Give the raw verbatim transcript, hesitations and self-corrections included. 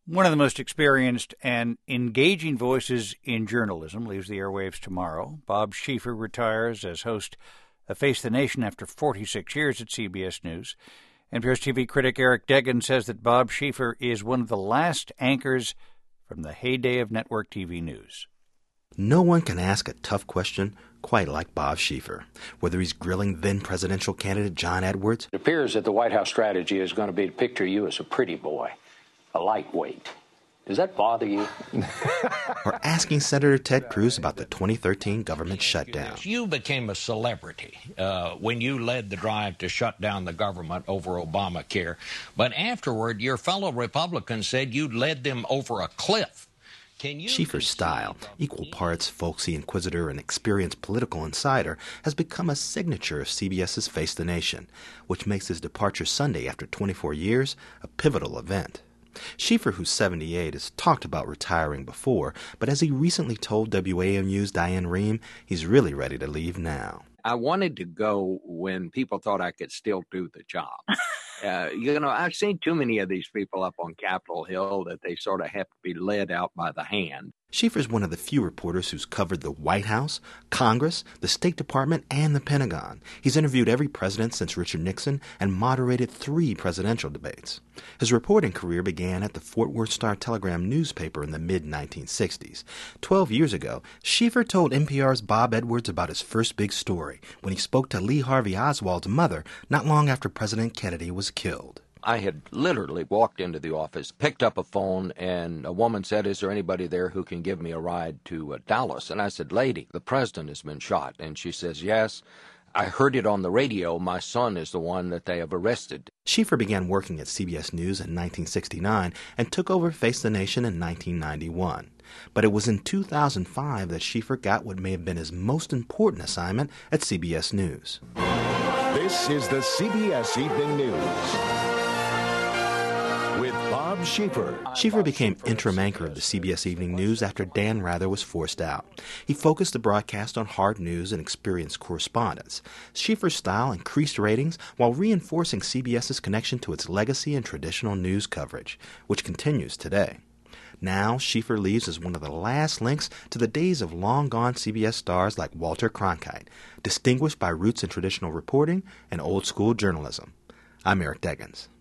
One of the most experienced and engaging voices in journalism leaves the airwaves tomorrow. Bob Schieffer retires as host of Face the Nation after forty-six years at C B S News. N P R's T V critic Eric Deggans says that Bob Schieffer is one of the last anchors from the heyday of network T V news. No one can ask a tough question quite like Bob Schieffer, whether he's grilling then-presidential candidate John Edwards. It appears that the White House strategy is going to be to picture you as a pretty boy, a lightweight. Does that bother you? Or asking Senator Ted Cruz about the twenty thirteen government shutdown. You became a celebrity uh, when you led the drive to shut down the government over Obamacare. But afterward, your fellow Republicans said you led them over a cliff. Schieffer's style, equal parts folksy inquisitor and experienced political insider, has become a signature of CBS's Face the Nation, which makes his departure Sunday after twenty-four years a pivotal event. Schieffer, who's seventy-eight, has talked about retiring before, but as he recently told W A M U's Diane Rehm, he's really ready to leave now. I wanted to go when people thought I could still do the job. Uh, you know, I've seen too many of these people up on Capitol Hill that they sort of have to be led out by the hand. Schieffer's one of the few reporters who's covered the White House, Congress, the State Department, and the Pentagon. He's interviewed every president since Richard Nixon and moderated three presidential debates. His reporting career began at the Fort Worth Star-Telegram newspaper in the mid nineteen sixties. Twelve years ago, Schieffer told N P R's Bob Edwards about his first big story when he spoke to Lee Harvey Oswald's mother not long after President Kennedy was killed. I had literally walked into the office, picked up a phone, and a woman said, "Is there anybody there who can give me a ride to uh, Dallas?" And I said, "Lady, the president has been shot." And she says, "Yes, I heard it on the radio. My son is the one that they have arrested." Schieffer began working at C B S News in nineteen sixty-nine and took over Face the Nation in nineteen ninety-one. But it was in two thousand five that Schieffer got what may have been his most important assignment at C B S News. This is the C B S Evening News with Bob Schieffer. Schieffer became interim anchor of the C B S Evening News after Dan Rather was forced out. He focused the broadcast on hard news and experienced correspondents. Schieffer's style increased ratings while reinforcing CBS's connection to its legacy and traditional news coverage, which continues today. Now, Schieffer leaves as one of the last links to the days of long-gone C B S stars like Walter Cronkite, distinguished by roots in traditional reporting and old-school journalism. I'm Eric Deggans.